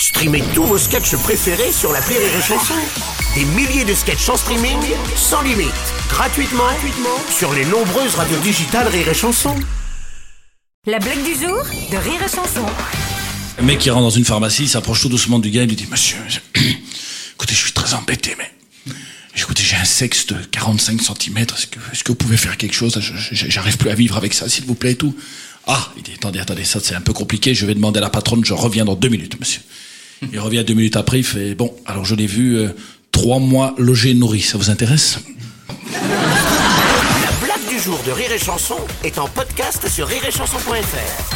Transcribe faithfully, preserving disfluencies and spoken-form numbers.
Streamez tous vos sketchs préférés sur l'appli Rire et Chanson. Des milliers de sketchs en streaming, sans limite, gratuitement, gratuitement sur les nombreuses radios digitales Rire et Chanson. La blague du jour de Rire et Chanson. Un mec qui rentre dans une pharmacie, il s'approche tout doucement du gars, il lui dit « Monsieur, écoutez, je suis très embêté, mais... Écoutez, j'ai un sexe de quarante-cinq centimètres, est-ce que, est-ce que vous pouvez faire quelque chose? je, je, J'arrive plus à vivre avec ça, s'il vous plaît, et tout. » Ah, il dit, attendez, attendez, ça c'est un peu compliqué, je vais demander à la patronne, je reviens dans deux minutes, monsieur. Il revient deux minutes après, il fait, bon, alors je l'ai vu, euh, trois mois logé nourri, ça vous intéresse? La blague du jour de Rire et Chanson est en podcast sur rire et chanson point f r.